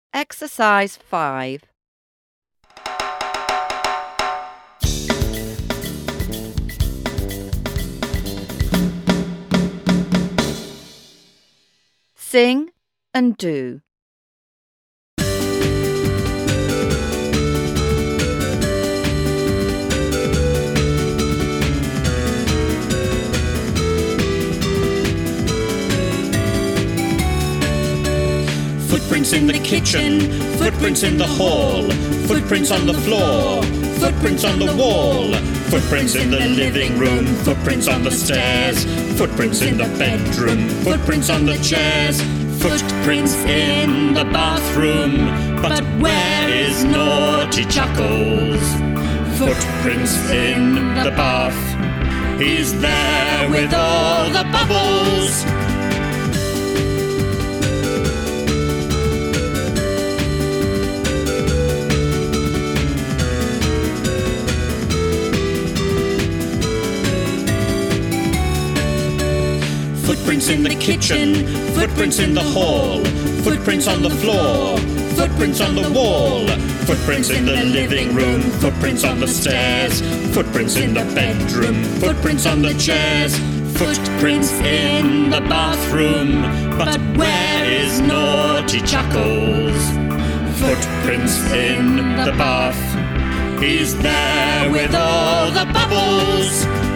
Exercise 5. Sing and do. Footprints in the kitchen, footprints in the hall, footprints on the floor, footprints on the wall, footprints in the living room, footprints on the stairs, footprints in the bedroom, footprints on the chairs, footprints in the bathroom. But where is Naughty Chuckles? Footprints in the bath. He's there with all the bubbles. Footprints in the kitchen, footprints in the hall, footprints on the floor, footprints on the wall, footprints in the living room, footprints on the stairs, footprints in the bedroom, footprints on the chairs, footprints in the bathroom. But where is Naughty Chuckles? Footprints in the bath. He's there with all the bubbles.